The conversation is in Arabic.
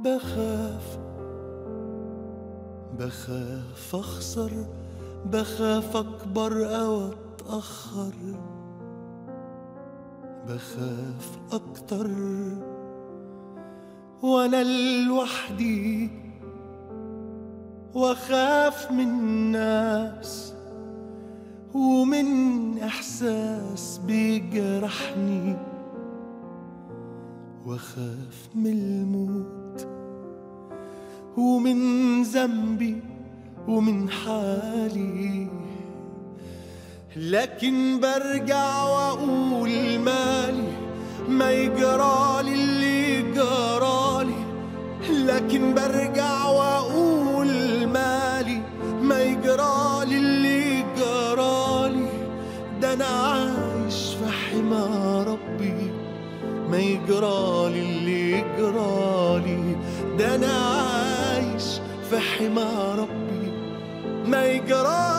بخاف أخسر، بخاف أكبر أو أتأخر، بخاف أكتر وأنا لوحدي، وأخاف من ناس ومن إحساس بيجرحني، وأخاف من الموت ومن ذنبي ومن حالي. لكن برجع وأقول مالي ما يجرالي اللي جرالي، لكن برجع وأقول مالي ما يجرالي اللي جرالي. ده أنا عايش في حمى ربي ما يجرالي اللي يجرالي، ده أنا عايش في حمى ربي ما يجرالي